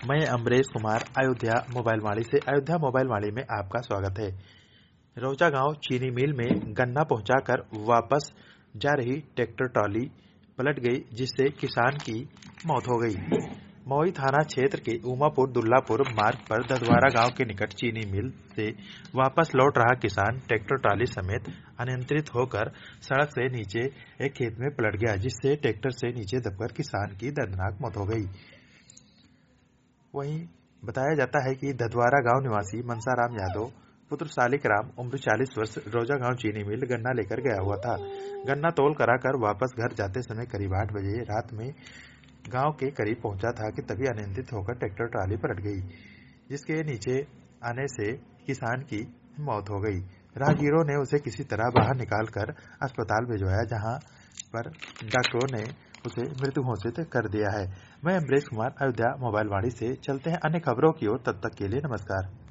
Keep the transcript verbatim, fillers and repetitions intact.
मैं अमरेश कुमार अयोध्या मोबाइल वाणी से अयोध्या मोबाइल वाणी में आपका स्वागत है। रौजा गांव चीनी मिल में गन्ना पहुंचाकर वापस जा रही ट्रैक्टर ट्रॉली पलट गई, जिससे किसान की मौत हो गई। मौई थाना क्षेत्र के उमापुर दुल्लापुर मार्ग पर ददवारा गांव के निकट चीनी मिल से वापस लौट रहा किसान ट्रैक्टर ट्रॉली समेत अनियंत्रित होकर सड़क से नीचे एक खेत में पलट गया, जिससे ट्रैक्टर से नीचे दबकर किसान की दर्दनाक मौत हो गई। वहीं बताया जाता है कि ददवारा गांव निवासी मनसाराम यादव पुत्र सालिक राम उम्र चालीस वर्ष रौजा गांव चीनी मिल गन्ना लेकर गया हुआ था। गन्ना तोल कराकर वापस घर जाते समय करीब आठ बजे रात में गांव के करीब पहुंचा था कि तभी अनियंत्रित होकर ट्रैक्टर ट्राली पलट गई, जिसके नीचे आने से किसान की मौत हो गई। राहगीरों ने उसे किसी तरह बाहर निकालकर अस्पताल भिजवाया, जहां पर डॉक्टरों ने उसे मृत्यु घोषित कर दिया है। मैं अमरेश कुमार अयोध्या मोबाइल वाणी से। चलते हैं अन्य खबरों की ओर, तब तक के लिए नमस्कार।